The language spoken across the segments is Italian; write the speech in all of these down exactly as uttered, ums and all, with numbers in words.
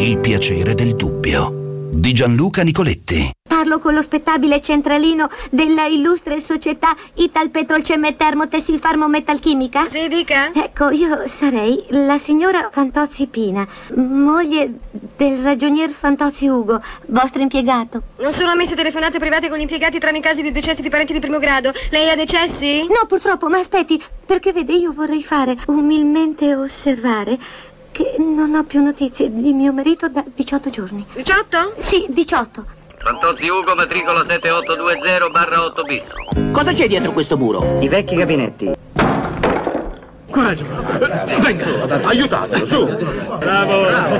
Il piacere del dubbio di Gianluca Nicoletti. Parlo con lo spettabile centralino della illustre società Italpetrolcem Termotessilfarmo Metalchimica? Sì, dica. Ecco, io sarei la signora Fantozzi Pina, moglie del ragionier Fantozzi Ugo, vostro impiegato. Non sono ammesse telefonate private con gli impiegati tranne i casi di decessi di parenti di primo grado. Lei ha decessi? No, purtroppo, ma aspetti, perché vede, io vorrei fare umilmente osservare che non ho più notizie di mio marito da diciotto giorni. diciotto? Sì, diciotto. Fantozzi Ugo, matricola sette otto due zero barra otto bis. Cosa c'è dietro questo muro? I vecchi gabinetti. Coraggio, venga, aiutatelo, su. Bravo. Bravo.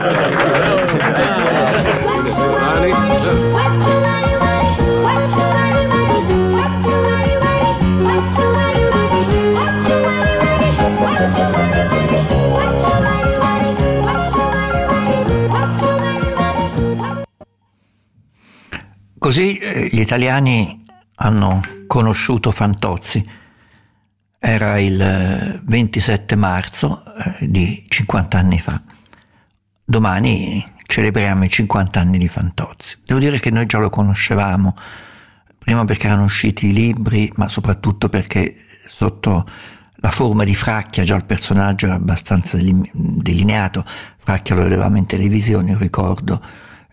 Così eh, gli italiani hanno conosciuto Fantozzi. Era il ventisette marzo eh, di cinquanta anni fa. Domani celebriamo i cinquanta anni di Fantozzi. Devo dire che noi già lo conoscevamo, prima perché erano usciti i libri, ma soprattutto perché sotto la forma di Fracchia già il personaggio era abbastanza delineato. Fracchia lo vedevamo in televisione, io ricordo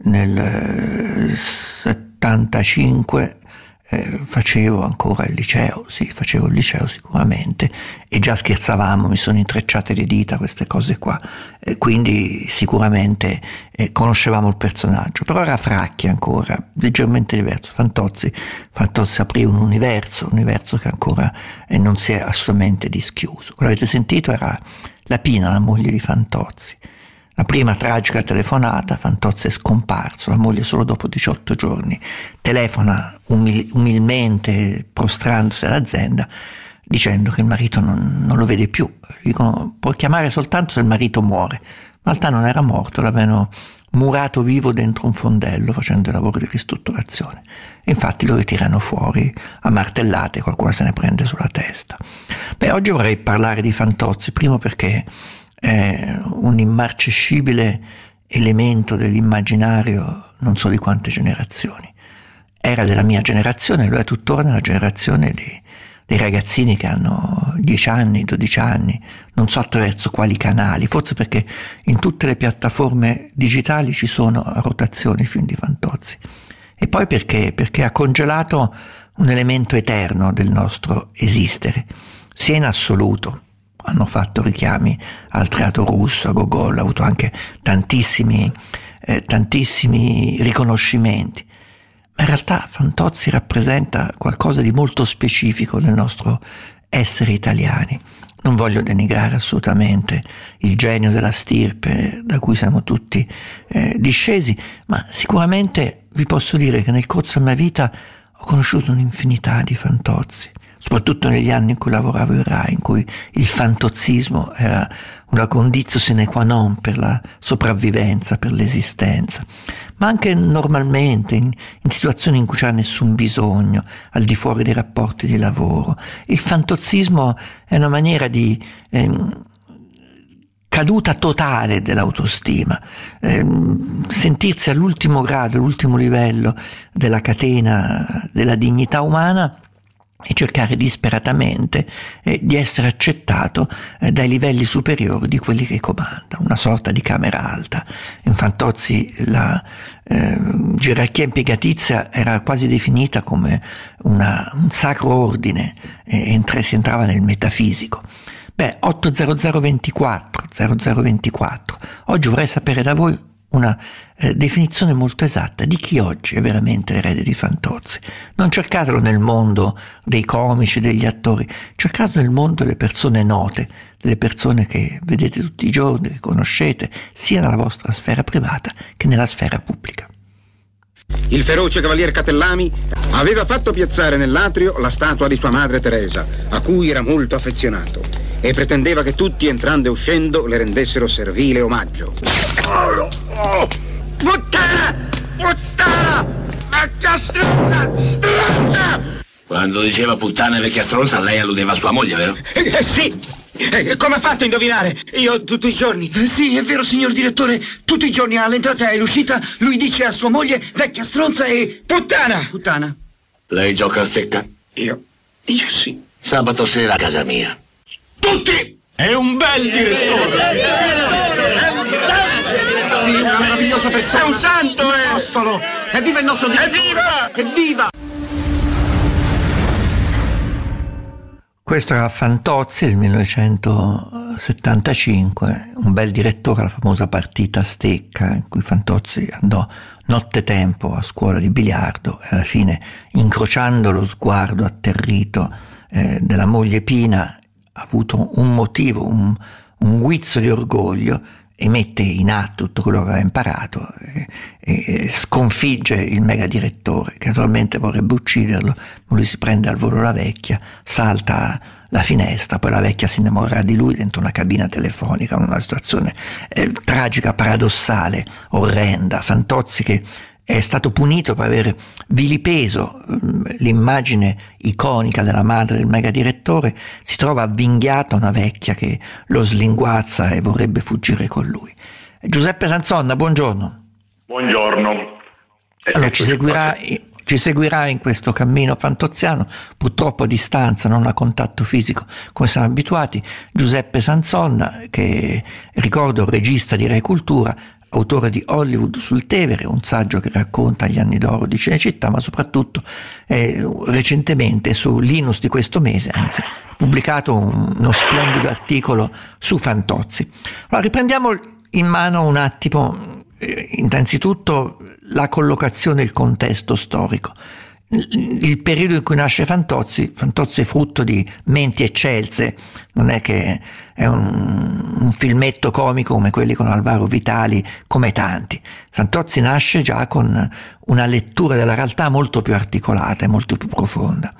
nel settantacinque eh, facevo ancora il liceo, sì, facevo il liceo sicuramente, e già scherzavamo, mi sono intrecciate le dita, queste cose qua, eh, quindi sicuramente eh, conoscevamo il personaggio, però era Fracchia ancora, leggermente diverso. Fantozzi, Fantozzi aprì un universo, un universo che ancora eh, non si è assolutamente dischiuso. Quello avete sentito era la Pina, la moglie di Fantozzi. La prima tragica telefonata, Fantozzi è scomparso, la moglie solo dopo diciotto giorni telefona umil- umilmente, prostrandosi all'azienda, dicendo che il marito non, non lo vede più. Dicono, può chiamare soltanto se il marito muore. Ma in realtà non era morto, l'avevano murato vivo dentro un fondello facendo il lavoro di ristrutturazione. E infatti lo ritirano fuori a martellate, qualcuno se ne prende sulla testa. Beh, oggi vorrei parlare di Fantozzi, primo perché è un immarcescibile elemento dell'immaginario non so di quante generazioni. Era della mia generazione, lo è tuttora nella generazione di, dei ragazzini che hanno dieci anni, dodici anni, non so attraverso quali canali, forse perché in tutte le piattaforme digitali ci sono a rotazione i film di Fantozzi. E poi perché, perché ha congelato un elemento eterno del nostro esistere, sia in assoluto. Hanno fatto richiami al teatro russo, a Gogol, ha avuto anche tantissimi, eh, tantissimi riconoscimenti. Ma in realtà Fantozzi rappresenta qualcosa di molto specifico nel nostro essere italiani. Non voglio denigrare assolutamente il genio della stirpe da cui siamo tutti eh, discesi, ma sicuramente vi posso dire che nel corso della mia vita ho conosciuto un'infinità di Fantozzi. Soprattutto negli anni in cui lavoravo in Rai, in cui il fantozzismo era una condizio sine qua non per la sopravvivenza, per l'esistenza, ma anche normalmente in, in situazioni in cui c'era nessun bisogno, al di fuori dei rapporti di lavoro. Il fantozzismo è una maniera di ehm, caduta totale dell'autostima, ehm, sentirsi all'ultimo grado, all'ultimo livello della catena della dignità umana, e cercare disperatamente eh, di essere accettato eh, dai livelli superiori di quelli che comanda, una sorta di camera alta. In Fantozzi la eh, gerarchia impiegatizia era quasi definita come una, un sacro ordine, e entra, si entrava nel metafisico. Beh, otto zero zero ventiquattro zero zero ventiquattro, oggi vorrei sapere da voi una eh, definizione molto esatta di chi oggi è veramente l'erede di Fantozzi. Non cercatelo nel mondo dei comici, degli attori, cercatelo nel mondo delle persone note, delle persone che vedete tutti i giorni, che conoscete, sia nella vostra sfera privata che nella sfera pubblica. Il feroce cavalier Catellami aveva fatto piazzare nell'atrio la statua di sua madre Teresa, a cui era molto affezionato, e pretendeva che tutti, entrando e uscendo, le rendessero servile omaggio. Puttana! Puttana! Vecchia stronza! Stronza! Quando diceva puttana e vecchia stronza, lei alludeva a sua moglie, vero? Eh sì! Eh, come ha fatto a indovinare? Io tutti i giorni. Eh, sì, è vero, signor direttore. Tutti i giorni all'entrata e all'uscita lui dice a sua moglie vecchia stronza e... Puttana! Puttana. Lei gioca a stecca? Io? Io sì. Sabato sera a casa mia. Tutti! È un bel direttore! È un santo! Sì, una meravigliosa persona. È un santo, un eh! apostolo! Evviva il nostro direttore! Evviva! Evviva! Questo era Fantozzi del millenovecentosettantacinque, un bel direttore alla famosa partita a stecca in cui Fantozzi andò nottetempo a scuola di biliardo e alla fine, incrociando lo sguardo atterrito eh, della moglie Pina, ha avuto un motivo, un, un guizzo di orgoglio e mette in atto tutto quello che aveva imparato e, e sconfigge il mega direttore che naturalmente vorrebbe ucciderlo, ma lui si prende al volo la vecchia, salta la finestra, poi la vecchia si innamorerà di lui dentro una cabina telefonica, una situazione eh, tragica, paradossale, orrenda. Fantozzi che è stato punito per aver vilipeso l'immagine iconica della madre del mega direttore, si trova avvinghiato a una vecchia che lo slinguazza e vorrebbe fuggire con lui. Giuseppe Sanzonna, buongiorno. Buongiorno. Allora, ci seguirà, ci seguirà in questo cammino fantoziano, purtroppo a distanza, non a contatto fisico come siamo abituati, Giuseppe Sanzonna, che ricordo regista di Rai Cultura, autore di Hollywood sul Tevere, un saggio che racconta gli anni d'oro di Cinecittà, ma soprattutto eh, recentemente su Linus di questo mese, anzi, pubblicato un, uno splendido articolo su Fantozzi. Allora, riprendiamo in mano un attimo, eh, innanzitutto, la collocazione e il contesto storico. Il periodo in cui nasce Fantozzi, Fantozzi è frutto di menti eccelse, non è che è un, un filmetto comico come quelli con Alvaro Vitali, come tanti. Fantozzi nasce già con una lettura della realtà molto più articolata e molto più profonda.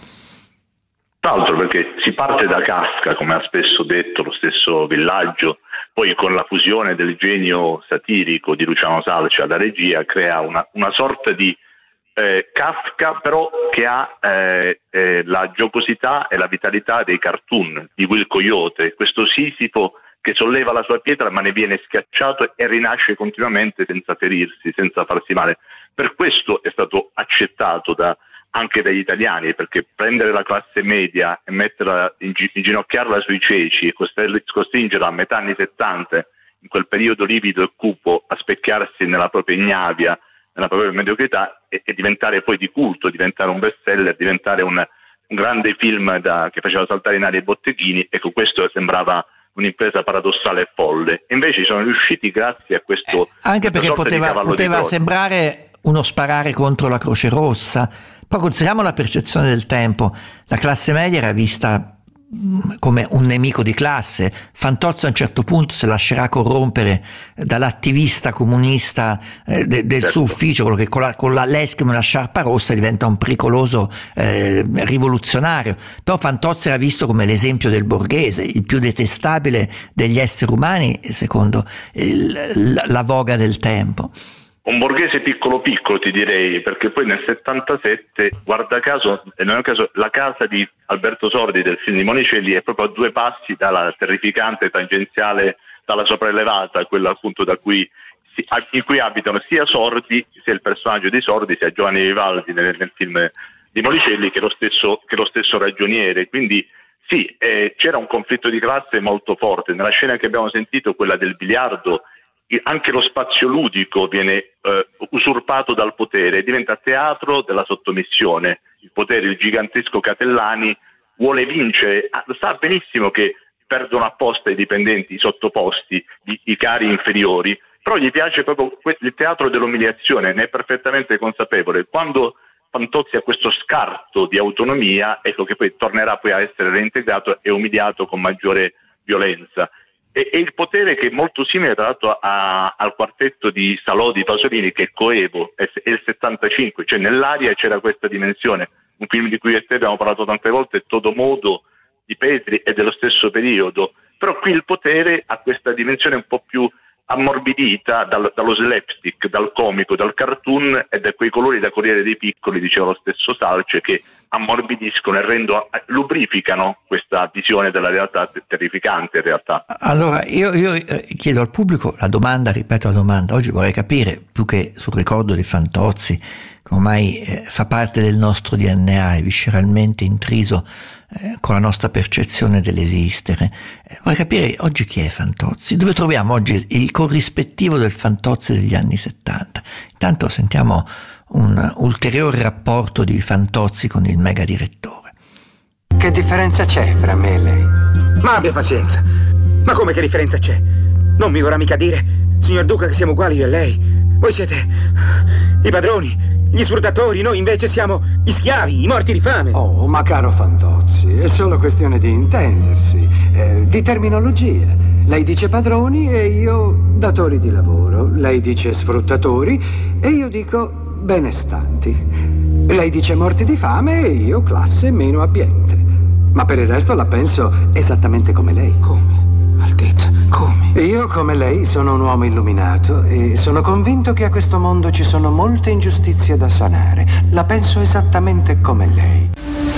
Tra l'altro perché si parte da Kafka, come ha spesso detto lo stesso Villaggio, poi con la fusione del genio satirico di Luciano Salci alla regia crea una, una sorta di Eh, Kafka però che ha eh, eh, la giocosità e la vitalità dei cartoon di Will Coyote, questo Sisifo che solleva la sua pietra ma ne viene schiacciato e rinasce continuamente senza ferirsi, senza farsi male. Per questo è stato accettato da, anche dagli italiani, perché prendere la classe media e metterla, inginocchiarla sui ceci e costringerla a metà anni settanta, in quel periodo livido e cupo, a specchiarsi nella propria ignavia, nella propria mediocrità e, e diventare poi di culto, diventare un bestseller, diventare un, un grande film da, che faceva saltare in aria i botteghini. Ecco, questo sembrava un'impresa paradossale e folle. E invece sono riusciti grazie a questo... Eh, anche perché poteva, poteva sembrare uno sparare contro la Croce Rossa. Poi consideriamo la percezione del tempo. La classe media era vista come un nemico di classe. Fantozzi a un certo punto si lascerà corrompere dall'attivista comunista eh, de, del certo. suo ufficio, quello che con la, con la l'eschima e la sciarpa rossa diventa un pericoloso eh, rivoluzionario. Però Fantozzi era visto come l'esempio del borghese, il più detestabile degli esseri umani secondo il, la, la voga del tempo. Un borghese piccolo piccolo, ti direi, perché poi nel settantasette, guarda caso, nel caso, la casa di Alberto Sordi del film di Monicelli è proprio a due passi dalla terrificante tangenziale, dalla sopraelevata, quella appunto da cui si, in cui abitano sia Sordi, sia il personaggio di Sordi, sia Giovanni Vivaldi nel, nel film di Monicelli, che lo stesso, che lo stesso ragioniere. Quindi sì, eh, c'era un conflitto di classe molto forte. Nella scena che abbiamo sentito, quella del biliardo, anche lo spazio ludico viene eh, usurpato dal potere, diventa teatro della sottomissione. Il potere, il gigantesco Catellani vuole vincere, ah, sa benissimo che perdono apposta i dipendenti, i sottoposti, i, i cari inferiori, però gli piace proprio il teatro dell'umiliazione, ne è perfettamente consapevole. Quando Fantozzi ha questo scarto di autonomia, ecco che poi tornerà poi a essere reintegrato e umiliato con maggiore violenza. E, e il potere, che è molto simile tra l'altro a, al quartetto di Salò di Pasolini, che è coevo, è, è il settantacinque, cioè nell'aria c'era questa dimensione. Un film di cui io e te abbiamo parlato tante volte, Todomodo di Petri, è dello stesso periodo, però qui il potere ha questa dimensione un po' più ammorbidita dal, dallo slapstick, dal comico, dal cartoon e da quei colori da Corriere dei Piccoli, diceva lo stesso Salce, che ammorbidiscono e rendono, lubrificano questa visione della realtà terrificante in realtà. Allora io, io chiedo al pubblico la domanda, ripeto la domanda, oggi vorrei capire, più che sul ricordo di Fantozzi, che ormai eh, fa parte del nostro D N A, è visceralmente intriso eh, con la nostra percezione dell'esistere, eh, vorrei capire oggi chi è Fantozzi, dove troviamo oggi il corrispettivo del Fantozzi degli anni settanta. Intanto sentiamo un ulteriore rapporto di Fantozzi con il mega direttore. Che differenza c'è fra me e lei? Ma abbia pazienza. Ma come che differenza c'è? Non mi vorrà mica dire, signor Duca, che siamo uguali io e lei. Voi siete i padroni, gli sfruttatori, noi invece siamo gli schiavi, i morti di fame. Oh, ma caro Fantozzi, è solo questione di intendersi, eh, di terminologia. Lei dice padroni e io datori di lavoro. Lei dice sfruttatori e io dico benestanti. Lei dice morti di fame e io classe meno abbiente. Ma per il resto la penso esattamente come lei. Come? Altezza, come? Io, come lei, sono un uomo illuminato e sono convinto che a questo mondo ci sono molte ingiustizie da sanare. La penso esattamente come lei.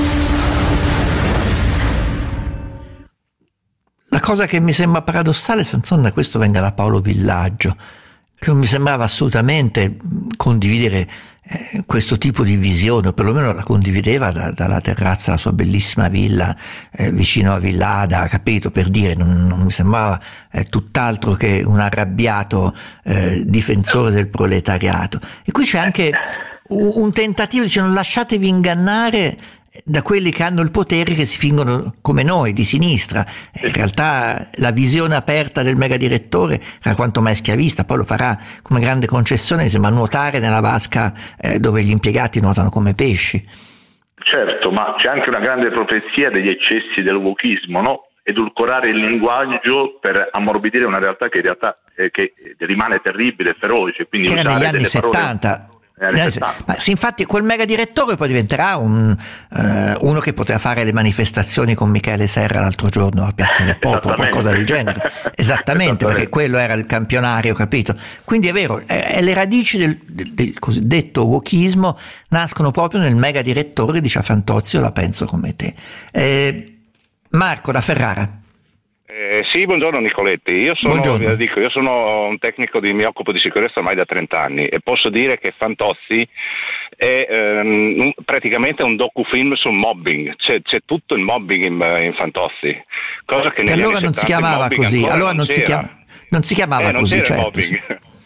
La cosa che mi sembra paradossale, Sanson, da questo venga da Paolo Villaggio, che non mi sembrava assolutamente condividere eh, questo tipo di visione, o perlomeno la condivideva da, dalla terrazza della sua bellissima villa eh, vicino a Villada, capito, per dire, non, non mi sembrava eh, tutt'altro che un arrabbiato eh, difensore del proletariato. E qui c'è anche un, un tentativo, dice, non lasciatevi ingannare da quelli che hanno il potere, che si fingono come noi, di sinistra. In realtà la visione aperta del megadirettore era quanto mai schiavista, poi lo farà come grande concessione, sembra nuotare nella vasca eh, dove gli impiegati nuotano come pesci. Certo, ma c'è anche una grande profezia degli eccessi del wokismo, no? Edulcorare il linguaggio per ammorbidire una realtà che in realtà eh, che rimane terribile e feroce. Quindi che era negli anni settanta. Ma sì, infatti quel mega direttore poi diventerà un, eh, uno che poteva fare le manifestazioni con Michele Serra l'altro giorno a Piazza del Popolo, qualcosa del genere. Esattamente, Esattamente, perché quello era il campionario, capito? Quindi è vero, è, le radici del, del, del cosiddetto wokismo nascono proprio nel mega direttore, dice Fantozzi, io la penso come te. Eh, Marco da Ferrara. Eh, sì, buongiorno Nicoletti, io sono, vi dico, io sono un tecnico, di, mi occupo di sicurezza ormai da trenta anni e posso dire che Fantozzi è ehm, praticamente un docufilm sul mobbing, c'è, c'è tutto il mobbing in, in Fantozzi, cosa che, che allora non si chiamava così, allora non, non, si chiama, non si chiamava eh, non così, c'era certo. Sì.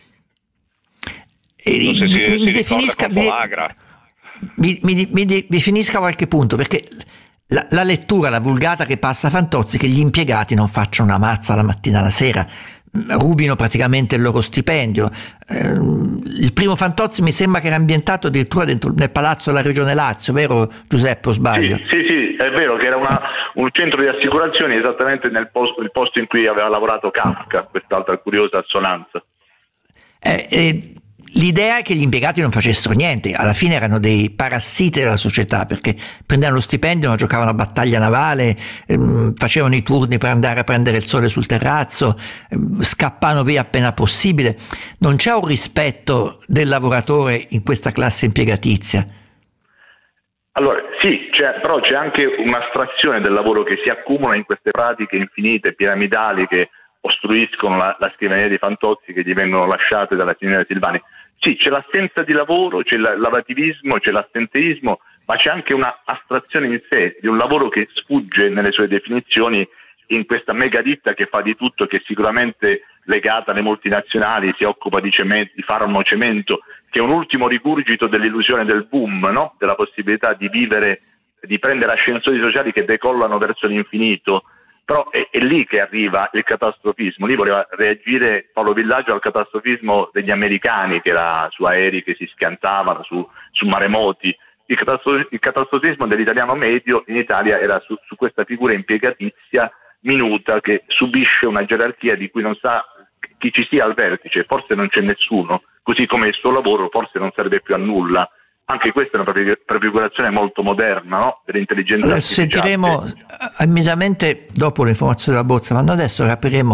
E, non so se si, mi si definisca, mi, mi, mi, mi definisca qualche punto, perché La, la lettura, la vulgata che passa Fantozzi, che gli impiegati non facciano una mazza la mattina alla sera, rubino praticamente il loro stipendio. Eh, il primo Fantozzi mi sembra che era ambientato addirittura dentro, nel palazzo della Regione Lazio, vero Giuseppe, o sbaglio? Sì, sì, sì, è vero che era una, un centro di assicurazioni esattamente nel posto, il posto in cui aveva lavorato Kafka, quest'altra curiosa assonanza. Eh, eh, L'idea è che gli impiegati non facessero niente, alla fine erano dei parassiti della società, perché prendevano lo stipendio, non giocavano a battaglia navale, ehm, facevano i turni per andare a prendere il sole sul terrazzo, ehm, scappavano via appena possibile. Non c'è un rispetto del lavoratore in questa classe impiegatizia. Allora sì, c'è, però c'è anche un'astrazione del lavoro che si accumula in queste pratiche infinite, piramidali, che ostruiscono la, la scrivania di Fantozzi, che gli vengono lasciate dalla signora Silvani. Sì, c'è l'assenza di lavoro, c'è l'avativismo, c'è l'assenteismo, ma c'è anche una astrazione in sé di un lavoro che sfugge nelle sue definizioni in questa mega ditta che fa di tutto, che è sicuramente legata alle multinazionali, si occupa di, cemento, di farmacemento, che è un ultimo rigurgito dell'illusione del boom, no? Della possibilità di vivere, di prendere ascensori sociali che decollano verso l'infinito. Però è, è lì che arriva il catastrofismo. Lì voleva reagire Paolo Villaggio al catastrofismo degli americani, che era su aerei che si schiantavano, su, su maremoti. Il, catastrof, il catastrofismo dell'italiano medio in Italia era su, su questa figura impiegatizia minuta che subisce una gerarchia di cui non sa chi ci sia al vertice, forse non c'è nessuno, così come il suo lavoro forse non serve più a nulla. Anche questa è una prefigurazione molto moderna, no? Dell'intelligenza allora, artificiale. Sentiremo immediatamente dopo le informazioni della Bozza, ma adesso capiremo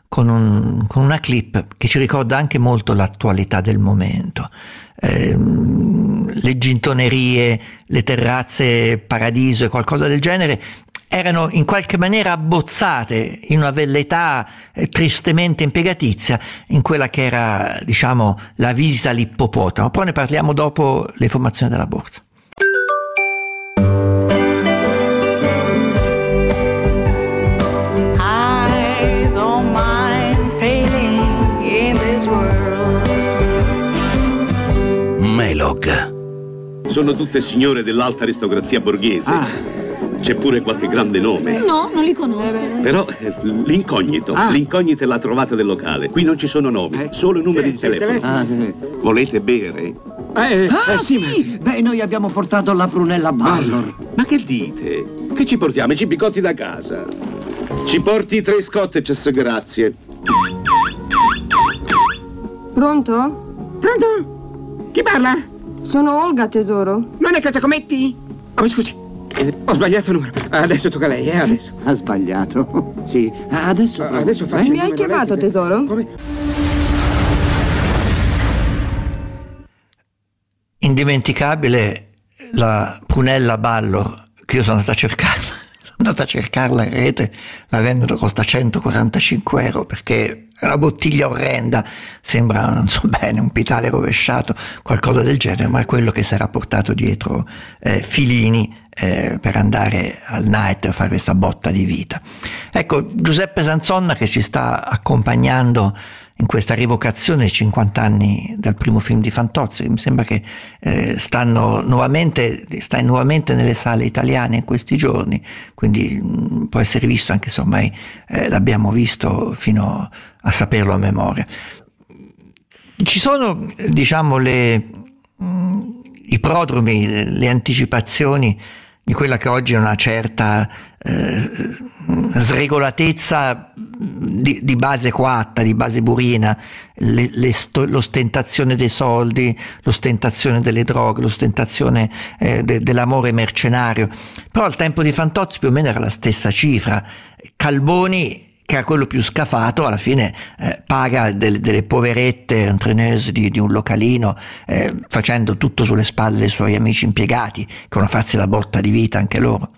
con, un, con una clip che ci ricorda anche molto l'attualità del momento. Eh, le gintonerie, le terrazze Paradiso e qualcosa del genere erano in qualche maniera abbozzate in una velleità eh, tristemente impiegatizia in quella che era, diciamo, la visita all'ippopotamo. Poi ne parliamo dopo le informazioni della borsa. I don't mind failing in this world. Melog. Sono tutte signore dell'alta aristocrazia borghese. Ah. C'è pure qualche grande nome. No, non li conosco. Però eh, l'incognito, Ah. l'incognito è la trovata del locale. Qui non ci sono nomi, Eh. solo numeri Sì, di sì, il telefono. telefono. Ah, sì. Volete bere? Eh, Ah, eh, sì, sì. Beh, noi abbiamo portato la prunella Ballor. Ma che dite? Che ci portiamo? I cibicotti da casa. Ci porti tre scotteches, grazie. Pronto? Pronto? Chi parla? Sono Olga, tesoro. Non è Casa Cometti? Oh, mi scusi. Eh, ho sbagliato il numero. Adesso tocca a lei, eh? Adesso. Ha sbagliato. Sì, adesso. Ah, adesso faccio il Mi hai numero, chiamato, lei- tesoro? Come? Indimenticabile la prunella Ballor, che io sono andato a cercarla, sono andato a cercarla in rete, la vendono, costa centoquarantacinque euro perché è una bottiglia orrenda, sembra, non so bene, un pitale rovesciato, qualcosa del genere, ma è quello che si era portato dietro eh, Filini eh, per andare al night a fare questa botta di vita. Ecco, Giuseppe Sanzonna, che ci sta accompagnando in questa rivocazione dei cinquanta anni dal primo film di Fantozzi, mi sembra che eh, stanno nuovamente, sta nuovamente nelle sale italiane in questi giorni, quindi mh, può essere visto anche se ormai eh, l'abbiamo visto fino a saperlo a memoria. Ci sono, diciamo, le, mh, i prodromi, le, le anticipazioni di quella che oggi è una certa eh, sregolatezza di, di base coatta, di base burina, le, le sto, l'ostentazione dei soldi, l'ostentazione delle droghe, l'ostentazione eh, de, dell'amore mercenario. Però al tempo di Fantozzi più o meno era la stessa cifra. Calboni, che era quello più scafato, alla fine eh, paga delle, delle poverette entreneuse di, di un localino, eh, facendo tutto sulle spalle dei suoi amici impiegati, che devono farsi la botta di vita anche loro.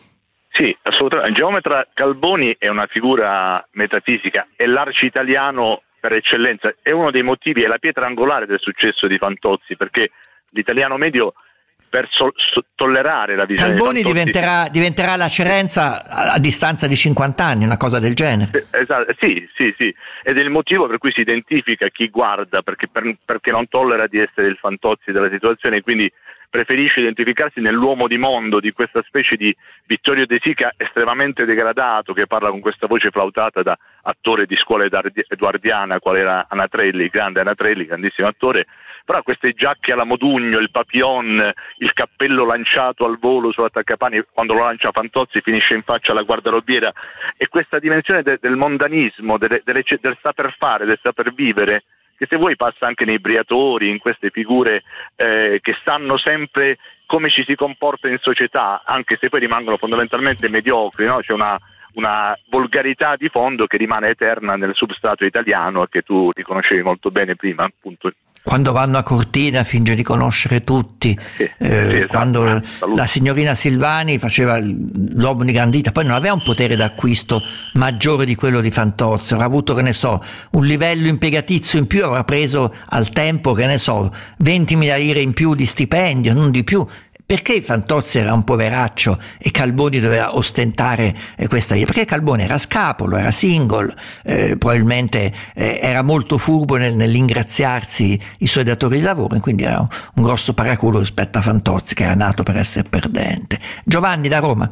Sì, assolutamente. Il geometra Calboni è una figura metafisica, è l'arci-italiano per eccellenza, è uno dei motivi, è la pietra angolare del successo di Fantozzi, perché l'italiano medio, per so- so- tollerare la visione Calboni di Fantozzi, diventerà, diventerà la Cerenza a, a distanza di cinquanta anni, una cosa del genere. Esatto, sì, sì, sì, ed è il motivo per cui si identifica chi guarda, perché, per, perché non tollera di essere il Fantozzi della situazione, quindi preferisce identificarsi nell'uomo di mondo, di questa specie di Vittorio De Sica estremamente degradato, che parla con questa voce flautata da attore di scuola edoardiana, qual era Anatrelli, grande Anatrelli, grandissimo attore, però queste giacche alla Modugno, il papillon, il cappello lanciato al volo sull'attaccapani, quando lo lancia Fantozzi finisce in faccia alla guardarobiera, e questa dimensione de- del mondanismo, delle, delle, del saper fare, del saper vivere, che se vuoi passa anche nei Briatori, in queste figure eh, che sanno sempre come ci si comporta in società, anche se poi rimangono fondamentalmente mediocri, no? C'è una, una volgarità di fondo che rimane eterna nel substrato italiano, che tu riconoscevi molto bene prima, appunto. Quando vanno a Cortina finge di conoscere tutti, sì, eh, sì, esatto. quando Salute. La signorina Silvani faceva l'uomo ingrandita, poi non aveva un potere d'acquisto maggiore di quello di Fantozzi, avrà avuto, che ne so, un livello impiegatizio in più, avrà preso al tempo, che ne so, ventimila lire in più di stipendio, non di più. Perché Fantozzi era un poveraccio e Calboni doveva ostentare eh, questa via? Perché Calboni era scapolo, era single, eh, probabilmente eh, era molto furbo nel, nell'ingraziarsi i suoi datori di lavoro, e quindi era un, un grosso paraculo rispetto a Fantozzi, che era nato per essere perdente. Giovanni da Roma.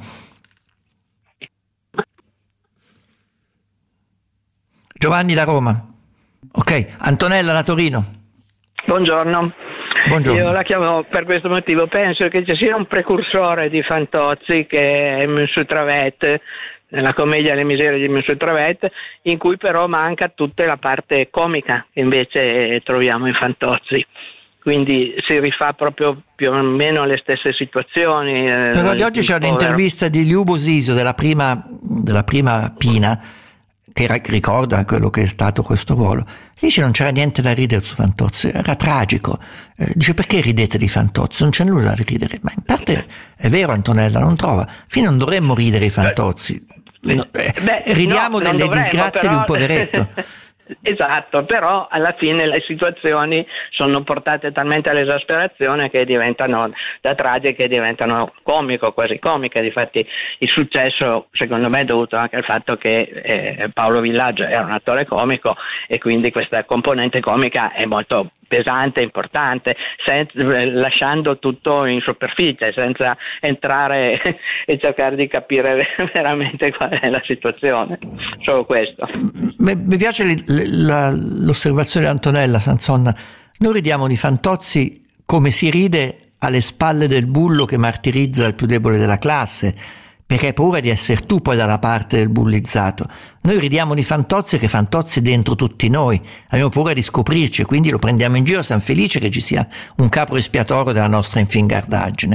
Giovanni da Roma. Ok, Antonella da Torino. Buongiorno. Buongiorno. Io la chiamo per questo motivo, penso che ci sia un precursore di Fantozzi, che è Monsieur Travet, nella commedia Le miserie di Monsieur Travet, in cui però manca tutta la parte comica che invece troviamo in Fantozzi. Quindi si rifà proprio più o meno alle stesse situazioni. Però di oggi c'è un'intervista di Liubo Siso della prima, della prima Pina, che ricorda quello che è stato questo ruolo, dice non c'era niente da ridere su Fantozzi, era tragico. Eh, dice perché ridete di Fantozzi? Non c'è nulla da ridere. Ma in parte è vero, Antonella non trova. Fino non dovremmo ridere i Fantozzi. No, eh, Beh, ridiamo no, delle dovremmo, disgrazie però... di un poveretto. Esatto, però alla fine le situazioni sono portate talmente all'esasperazione che diventano da tragiche, diventano comico, quasi comiche. Difatti il successo secondo me è dovuto anche al fatto che eh, Paolo Villaggio era un attore comico e quindi questa componente comica è molto pesante, importante, senza, lasciando tutto in superficie, senza entrare e cercare di capire veramente qual è la situazione. Solo questo. Mi piace li, la, l'osservazione di Antonella Sanson. Noi ridiamo di Fantozzi come si ride alle spalle del bullo che martirizza il più debole della classe, perché hai paura di essere tu poi dalla parte del bullizzato. Noi ridiamo di Fantozzi che Fantozzi è dentro tutti noi, abbiamo paura di scoprirci, quindi lo prendiamo in giro, siamo felici che ci sia un capro espiatorio della nostra infingardaggine.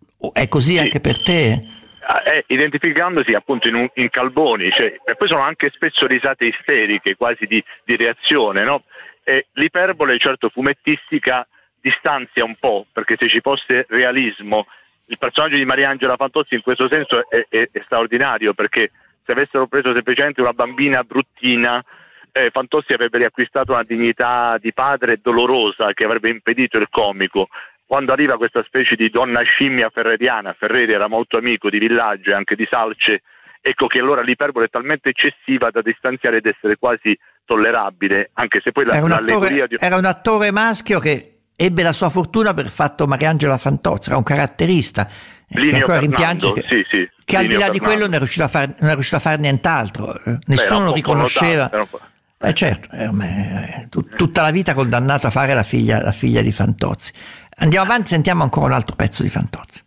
È così sì. Anche per te? Eh, identificandosi appunto in, un, in Calboni, cioè, e poi sono anche spesso risate isteriche, quasi di, di reazione, no? E l'iperbole, certo fumettistica, distanzia un po', perché se ci fosse realismo, il personaggio di Mariangela Fantozzi in questo senso è, è, è straordinario, perché se avessero preso semplicemente una bambina bruttina, eh, Fantozzi avrebbe riacquistato una dignità di padre dolorosa che avrebbe impedito il comico. Quando arriva questa specie di donna scimmia ferreriana, Ferreri era molto amico di Villaggio e anche di Salce, ecco che allora l'iperbole è talmente eccessiva da distanziare ed essere quasi tollerabile, anche se poi la, era un l'allegoria attore, di... era un attore maschio che ebbe la sua fortuna per fatto Mariangela Fantozzi, era un caratterista eh, che ancora rimpiange che, sì, sì, che al di là Fernando. di quello non è riuscito a fare, non è riuscito a fare nient'altro, eh, nessuno lo riconosceva. Eh certo, eh, eh, tut, tutta la vita condannato a fare la figlia, la figlia di Fantozzi. Andiamo avanti, sentiamo ancora un altro pezzo di Fantozzi.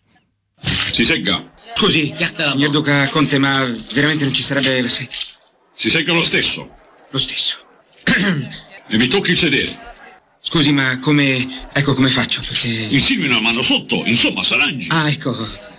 Si segga. Scusi, signor Duca Conte, ma veramente non ci sarebbe la sete? Si segga lo stesso. Lo stesso. E mi tocchi il sedere. Scusi, ma come... ecco come faccio, perché... Insieme una mano sotto, insomma, s'arrangi. Ah, ecco.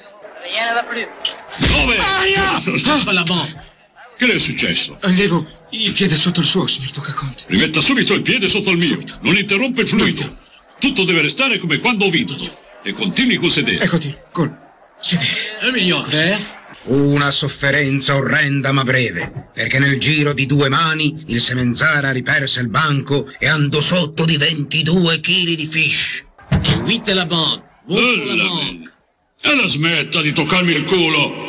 Dove? Ah, che le è successo? Levo il piede sotto il suo, signor Duca Conte. Rimetta subito il piede sotto il mio. Subito. Non interrompe il fluido. Subito. Tutto deve restare come quando ho vinto. E continui col sedere. Eccoti, col sedere. Un milione. Una sofferenza orrenda ma breve, perché nel giro di due mani il Semenzara riperse il banco e andò sotto di ventidue chili di fish. E witte la bande. E la smetta di toccarmi il culo.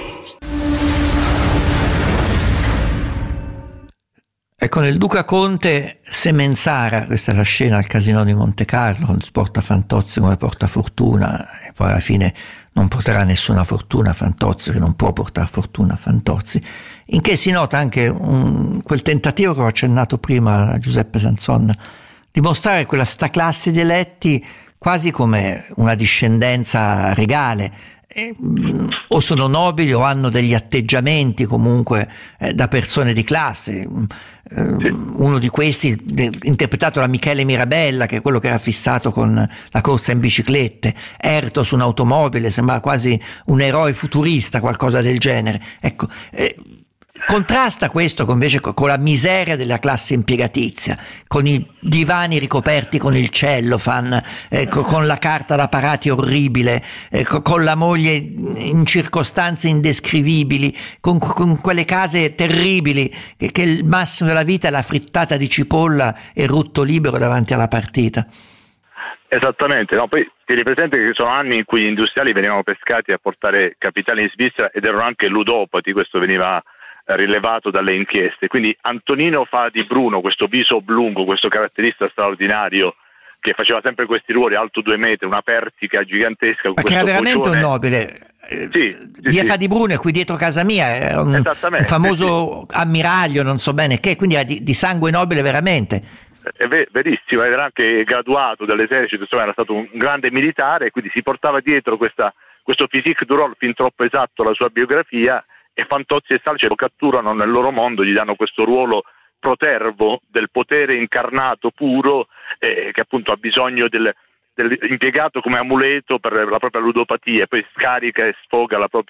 Ecco, nel Duca Conte Semenzara, questa è la scena al Casinò di Monte Carlo, con sporta Fantozzi come porta fortuna, e poi alla fine non porterà nessuna fortuna a Fantozzi, che non può portare fortuna a Fantozzi, in che si nota anche un, quel tentativo che ho accennato prima a Giuseppe Sanson, di mostrare quella sta classe di eletti quasi come una discendenza regale, Eh, o sono nobili o hanno degli atteggiamenti comunque eh, da persone di classe. Eh, sì. Uno di questi de, interpretato da Michele Mirabella, che è quello che era fissato con la corsa in biciclette, erto su un'automobile, sembrava quasi un eroe futurista, qualcosa del genere. Ecco, eh, contrasta questo con, invece con la miseria della classe impiegatizia, con i divani ricoperti con il cellofan, eh, con la carta da parati orribile, eh, con la moglie in circostanze indescrivibili, con, con quelle case terribili che, che il massimo della vita è la frittata di cipolla e rutto libero davanti alla partita. Esattamente, no? Poi tieni presente che sono anni in cui gli industriali venivano pescati a portare capitali in Svizzera ed erano anche ludopati, questo veniva rilevato dalle inchieste, quindi Antonino fa di Bruno questo viso oblungo, questo caratterista straordinario che faceva sempre questi ruoli, alto due metri, una pertica gigantesca, con ma che era veramente bocione. Un nobile. Sì, sì, Via sì. Fa di Bruno è qui dietro casa mia, è un, un famoso sì. ammiraglio, non so bene che, quindi era di, di sangue nobile veramente. È verissimo, era anche graduato dall'esercito, insomma era stato un grande militare, quindi si portava dietro questa, questo physique du rôle fin troppo esatto alla sua biografia, e Fantozzi e Salce lo catturano nel loro mondo, gli danno questo ruolo protervo del potere incarnato puro, eh, che appunto ha bisogno del, dell'impiegato come amuleto per la propria ludopatia, poi scarica e sfoga la propria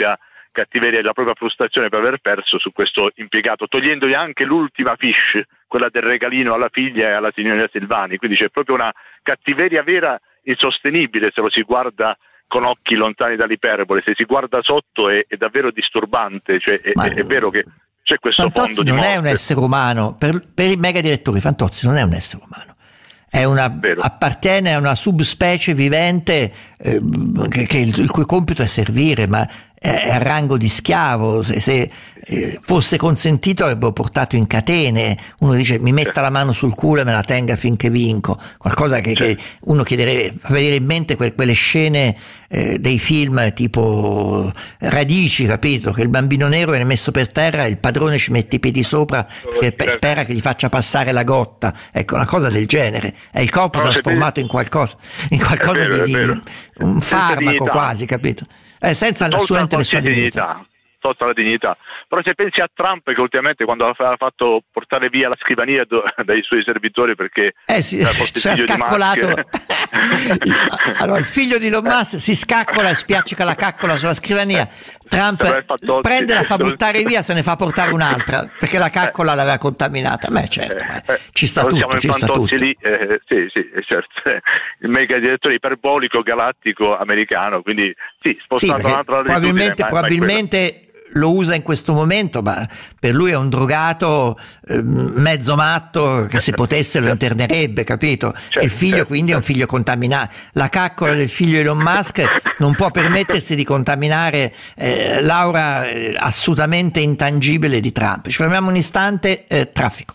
cattiveria e la propria frustrazione per aver perso su questo impiegato, togliendogli anche l'ultima fiche, quella del regalino alla figlia e alla signorina Silvani. Quindi c'è proprio una cattiveria vera, insostenibile se lo si guarda con occhi lontani dall'iperbole. Se si guarda sotto è, è davvero disturbante, cioè è, è, è vero che c'è questo Fantozzi fondo di non morte. è un essere umano, per, per il mega direttore Fantozzi non è un essere umano, è una, appartiene a una subspecie vivente eh, che, che il, il cui compito è servire, ma è, è a rango di schiavo. Se, se eh, fosse consentito avrebbero portato in catene. Uno dice mi metta la mano sul culo e me la tenga finché vinco, qualcosa che, che uno chiederebbe, fa venire in mente que, quelle scene eh, dei film tipo Radici, capito? Che il bambino nero viene messo per terra e il padrone ci mette i piedi sopra perché spera che gli faccia passare la gotta, ecco, una cosa del genere. È il corpo no, trasformato in qualcosa, in qualcosa vero, di, di un farmaco quasi, capito? Eh, senza assolutamente nessuna dignità. Tolta la dignità. Però se pensi a Trump, che ultimamente quando ha fatto portare via la scrivania do, dai suoi servitori perché eh sì, si è scaccolato. Allora il figlio di Elon Musk si scaccola e spiaccica la caccola sulla scrivania. Trump prende, la fa buttare via, se ne fa portare un'altra perché la caccola l'aveva contaminata. Beh, certo, ma ci sta tutto, siamo ci sta tutto. Lì, eh, sì, sì, certo. Il mega direttore iperbolico galattico americano, quindi sì, spostato sì, un'altra probabilmente, ma, probabilmente lo usa in questo momento, ma per lui è un drogato eh, mezzo matto che se potesse lo internerebbe, capito? Certo, e il figlio certo, quindi certo. è un figlio contaminato. La caccola del figlio di Elon Musk non può permettersi di contaminare eh, l'aura eh, assolutamente intangibile di Trump. Ci fermiamo un istante, eh, traffico.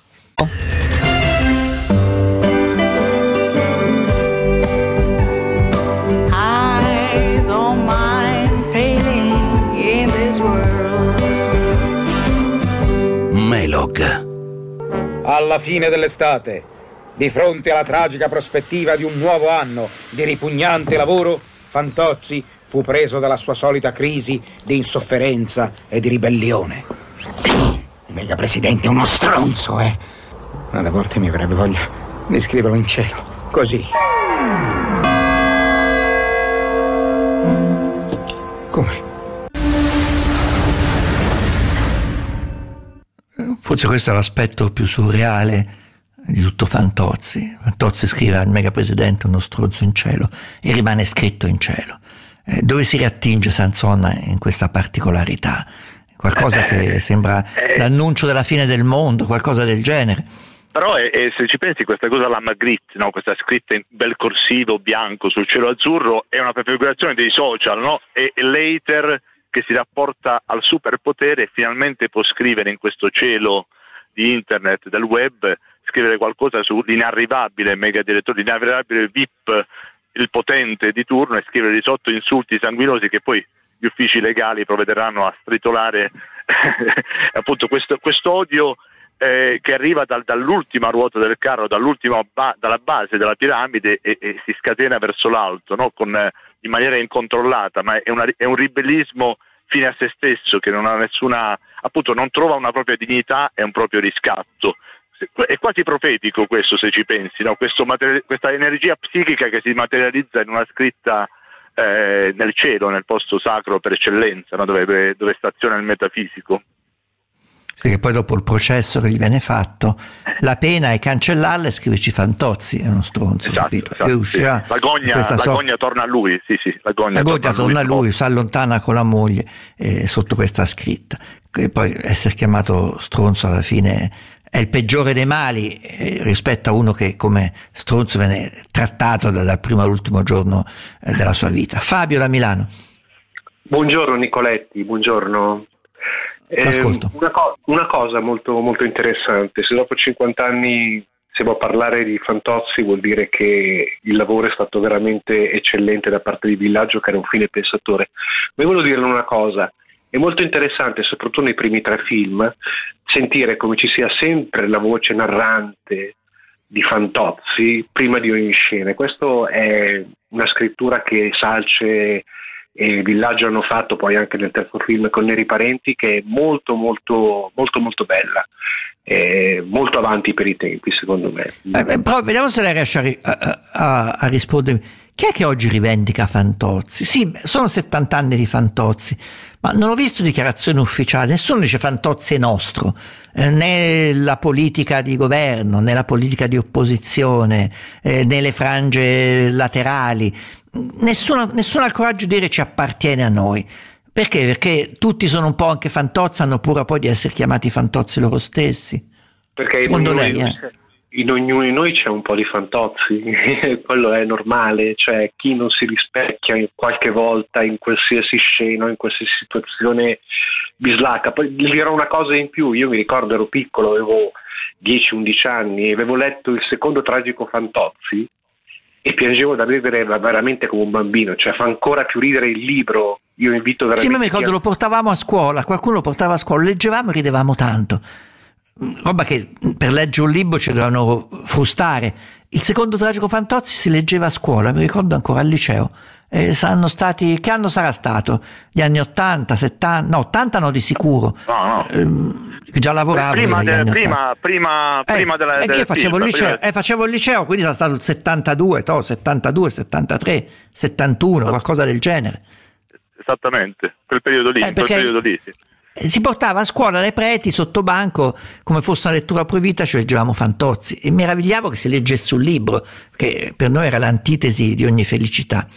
I don't mind failing in this world. Melog. Alla fine dell'estate, di fronte alla tragica prospettiva di un nuovo anno di ripugnante lavoro, Fantozzi fu preso dalla sua solita crisi di insofferenza e di ribellione. Il mega presidente è uno stronzo, eh? Alle volte mi avrebbe voglia di scriverlo in cielo, così. Come? Forse questo è l'aspetto più surreale di tutto Fantozzi. Fantozzi scrive al mega presidente uno stronzo in cielo e rimane scritto in cielo. Eh, dove si riattinge Sanson in questa particolarità? Qualcosa che sembra l'annuncio della fine del mondo, qualcosa del genere. Però eh, eh, se ci pensi, questa cosa alla Magritte, no? Questa scritta in bel corsivo bianco sul cielo azzurro è una prefigurazione dei social, no? E, e l'hater che si rapporta al superpotere e finalmente può scrivere in questo cielo di internet, del web, scrivere qualcosa sull'inarrivabile mega direttore, l'inarrivabile V I P, il potente di turno, e scrivere di sotto insulti sanguinosi che poi gli uffici legali provvederanno a stritolare appunto questo odio eh, che arriva dal, dall'ultima ruota del carro, dall'ultima ba- dalla base della piramide e, e si scatena verso l'alto, no? Con, eh, in maniera incontrollata, ma è, una, è un ribellismo fine a se stesso che non ha nessuna, appunto non trova una propria dignità e un proprio riscatto. È quasi profetico questo, se ci pensi, no? Questo materi- questa energia psichica che si materializza in una scritta eh, nel cielo, nel posto sacro per eccellenza, no? dove, dove staziona il metafisico. Sì, che poi dopo il processo che gli viene fatto, la pena è cancellarla e scriverci Fantozzi, è uno stronzo, esatto, capito? Esatto, e uscirà sì. La gogna, la sorta... gogna torna a lui, sì, sì, la gogna, la gogna torna a lui, lui si allontana con la moglie eh, sotto questa scritta. E poi essere chiamato stronzo alla fine è il peggiore dei mali eh, rispetto a uno che come stronzo viene trattato da, dal primo all'ultimo giorno eh, della sua vita. Fabio da Milano. Buongiorno Nicoletti, buongiorno. Eh, una, co- una cosa molto, molto interessante, se dopo cinquanta anni siamo a parlare di Fantozzi vuol dire che il lavoro è stato veramente eccellente da parte di Villaggio, che era un fine pensatore. Ma io volevo dire una cosa, è molto interessante, soprattutto nei primi tre film, sentire come ci sia sempre la voce narrante di Fantozzi prima di ogni scena. Questo è una scrittura che Salce e Villaggio hanno fatto poi anche nel terzo film con Neri Parenti, che è molto molto molto molto bella, è molto avanti per i tempi secondo me. Eh, però vediamo se lei riesce a, a, a rispondermi. Chi è che oggi rivendica Fantozzi? Sì, sono settanta anni di Fantozzi, Ma non ho visto dichiarazioni ufficiali, nessuno dice Fantozzi è nostro, eh, né la politica di governo, né la politica di opposizione, eh, né le frange laterali, nessuno, nessuno ha il coraggio di dire ci appartiene a noi. Perché? Perché tutti sono un po' anche Fantozzi, hanno paura poi di essere chiamati Fantozzi loro stessi. Perché secondo in lei? ognuno, Eh? in ognuno di noi c'è un po' di Fantozzi, quello è normale, cioè chi non si rispecchia in qualche volta in qualsiasi scena, in qualsiasi situazione bislacca. Poi gli dirò una cosa in più, io mi ricordo ero piccolo, avevo dieci undici anni, avevo letto il secondo tragico Fantozzi e piangevo da ridere veramente come un bambino, cioè fa ancora più ridere il libro. Io invito veramente. Sì, ma mi ricordo, lo portavamo a scuola, qualcuno lo portava a scuola, leggevamo e ridevamo tanto. Roba che per leggere un libro ci dovevano frustare. Il secondo tragico Fantozzi si leggeva a scuola, mi ricordo ancora al liceo. Eh, saranno stati, che anno sarà stato? Gli anni ottanta, settanta, no, ottanta no di sicuro. No, no. Eh, già lavoravo prima, negli anni prima, prima, eh, prima della, eh, del io facevo, film, il liceo, prima... eh, facevo il liceo, quindi sarà stato il settantadue, to, settantadue, settantatré, settantuno, qualcosa del genere. Esattamente, quel periodo lì, Eh, in quel perché- periodo lì, sì. Si portava a scuola dai preti sotto banco, come fosse una lettura proibita, ci leggevamo Fantozzi e meravigliavo che si leggesse un libro, che per noi era l'antitesi di ogni felicità.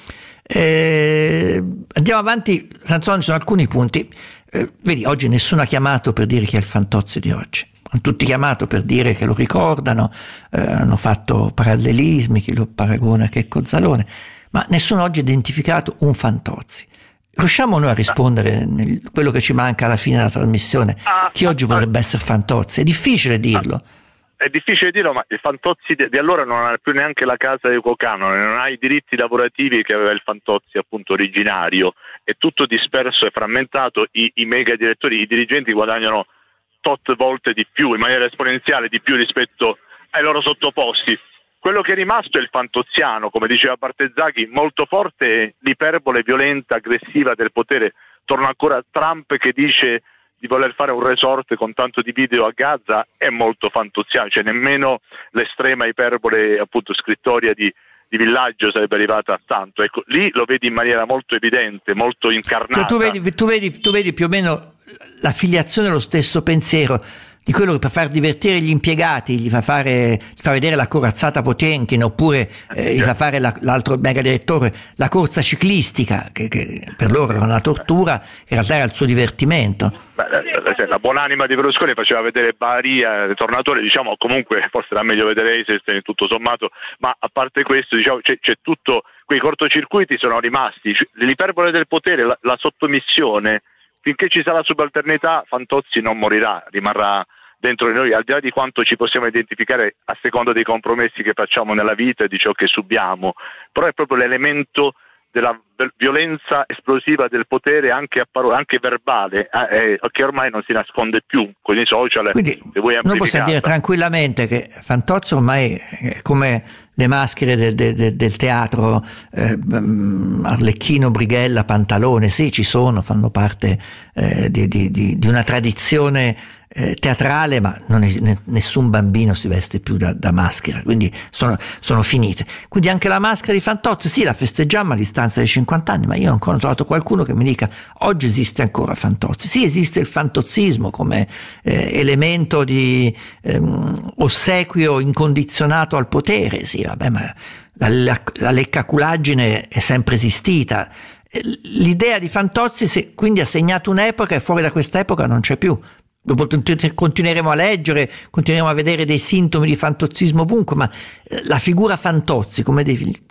Eh, andiamo avanti, Sansone, ci sono alcuni punti. Eh, vedi, oggi nessuno ha chiamato per dire chi è il Fantozzi di oggi. Hanno tutti chiamato per dire che lo ricordano, eh, hanno fatto parallelismi, chi lo paragona a Checco Zalone, ma nessuno oggi ha identificato un Fantozzi. Riusciamo noi a rispondere nel, quello che ci manca alla fine della trasmissione? Chi oggi potrebbe essere Fantozzi? È difficile dirlo. È difficile dirlo, ma il Fantozzi di, di allora non ha più neanche la casa di Cocanone, non ha i diritti lavorativi che aveva il Fantozzi appunto originario, è tutto disperso e frammentato, i, i mega direttori, i dirigenti guadagnano tot volte di più, in maniera esponenziale di più rispetto ai loro sottoposti. Quello che è rimasto è il fantozziano, come diceva Bartezzaghi, molto forte è l'iperbole violenta, aggressiva del potere. Torna ancora Trump che dice di voler fare un resort con tanto di video a Gaza, è molto fantozziano, cioè nemmeno l'estrema iperbole appunto scrittoria di, di Villaggio sarebbe arrivata a tanto. Ecco, lì lo vedi in maniera molto evidente, molto incarnata. Cioè, tu vedi, tu vedi, tu vedi più o meno la filiazione, lo stesso pensiero di quello che per far divertire gli impiegati gli fa fare, gli fa vedere la corazzata Potemkin, oppure eh, gli fa fare la, l'altro mega direttore la corsa ciclistica, che, che per loro era una tortura, in realtà era il suo divertimento. Beh, la buonanima di Berlusconi faceva vedere Baria, il Tornatore, diciamo, comunque forse era meglio vedere Eisenstein tutto sommato, ma a parte questo, diciamo, c'è, c'è tutto, quei cortocircuiti sono rimasti, l'iperbole del potere, la, la sottomissione. Finché ci sarà subalternità, Fantozzi non morirà, rimarrà dentro di noi, al di là di quanto ci possiamo identificare a seconda dei compromessi che facciamo nella vita e di ciò che subiamo, però è proprio l'elemento della violenza esplosiva del potere, anche a parole, anche verbale, eh, che ormai non si nasconde più con i social. Quindi se vuoi noi possiamo dire tranquillamente che Fantozzi ormai è come le maschere del, del, del teatro, eh, Arlecchino, Brighella, Pantalone, sì, ci sono, fanno parte eh, di, di, di, di una tradizione eh, teatrale, ma non es- nessun bambino si veste più da, da maschera, quindi sono, sono finite. Quindi anche la maschera di Fantozzi, sì, la festeggiamo a distanza di cinquanta anni, ma io non ho ancora trovato qualcuno che mi dica oggi esiste ancora Fantozzi. Sì, esiste il fantozzismo come eh, elemento di ehm, ossequio incondizionato al potere, sì, vabbè, ma la, la, la leccaculaggine è sempre esistita. L'idea di Fantozzi se, quindi ha segnato un'epoca e fuori da questa epoca non c'è più. Continueremo a leggere, continueremo a vedere dei sintomi di fantozzismo ovunque, ma la figura Fantozzi come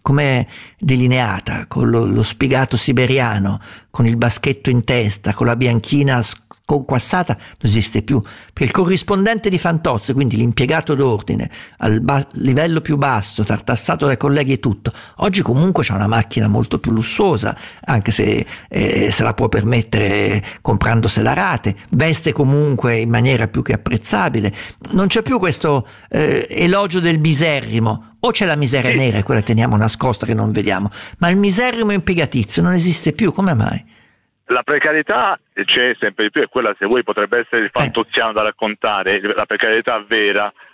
è delineata, con lo, lo spiegato siberiano, con il baschetto in testa, con la bianchina conquassata, non esiste più, perché il corrispondente di Fantozzi, quindi l'impiegato d'ordine al ba- livello più basso, tartassato dai colleghi e tutto, oggi comunque c'ha una macchina molto più lussuosa, anche se eh, se la può permettere comprandosela a rate, veste comunque in maniera più che apprezzabile, non c'è più questo eh, elogio del miserrimo. O c'è la miseria nera e quella teniamo nascosta che non vediamo, ma il miserrimo impiegatizio non esiste più, come mai? La precarietà c'è sempre di più e quella, se vuoi, potrebbe essere il fantozziano da raccontare, la precarietà vera,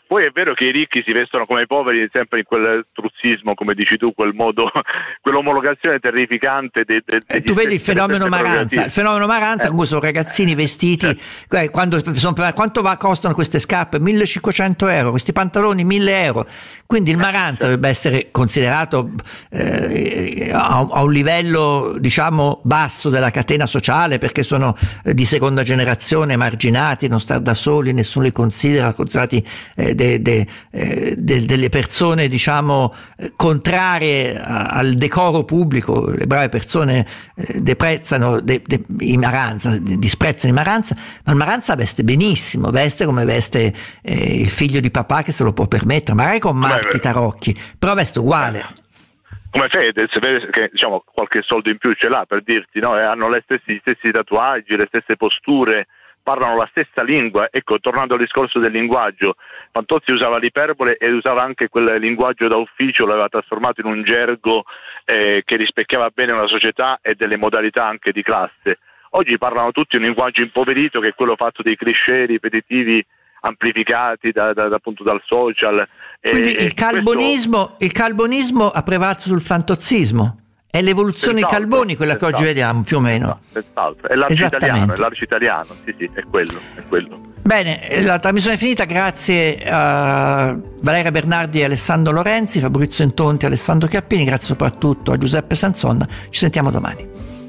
Poi è vero che i ricchi si vestono come i poveri, sempre in quel truzzismo, come dici tu, quel modo, quell'omologazione terrificante. De, de, eh, tu vedi il fenomeno Maranza, il fenomeno Maranza, eh. con cui sono ragazzini vestiti, eh. quando sono, quanto va, costano queste scarpe? millecinquecento euro, questi pantaloni mille euro. Quindi il Maranza dovrebbe essere considerato eh, a, a un livello, diciamo, basso della catena sociale, perché sono eh, di seconda generazione, marginati, non stanno da soli, nessuno li considera, considerati eh, De, de, eh, de, delle persone, diciamo, eh, contrarie a, al decoro pubblico. Le brave persone eh, deprezzano de, de, i Maranza, de, disprezzano i Maranza, ma il Maranza veste benissimo, veste come veste eh, il figlio di papà, che se lo può permettere, magari con marchi, tarocchi, però veste uguale. Come Fedez, che diciamo qualche soldo in più ce l'ha, per dirti, no? Hanno le stessi, gli stessi tatuaggi, le stesse posture, parlano la stessa lingua. Ecco, tornando al discorso del linguaggio, Fantozzi usava l'iperbole e usava anche quel linguaggio da ufficio, l'aveva trasformato in un gergo eh, che rispecchiava bene una società e delle modalità anche di classe. Oggi parlano tutti un linguaggio impoverito, che è quello fatto dei cliché ripetitivi amplificati da, da, da, appunto dal social. Quindi e, il, calbonismo, questo... il calbonismo ha prevalso sul fantozzismo. È l'evoluzione di Calboni quella che oggi vediamo, più o meno. Senz'altro. È l'arci italiano, è l'arci italiano, sì sì, è quello, è quello. Bene, la trasmissione è finita, grazie a Valeria Bernardi e Alessandro Lorenzi, Fabrizio Intonti e Alessandro Chiappini, grazie soprattutto a Giuseppe Sanson, ci sentiamo domani.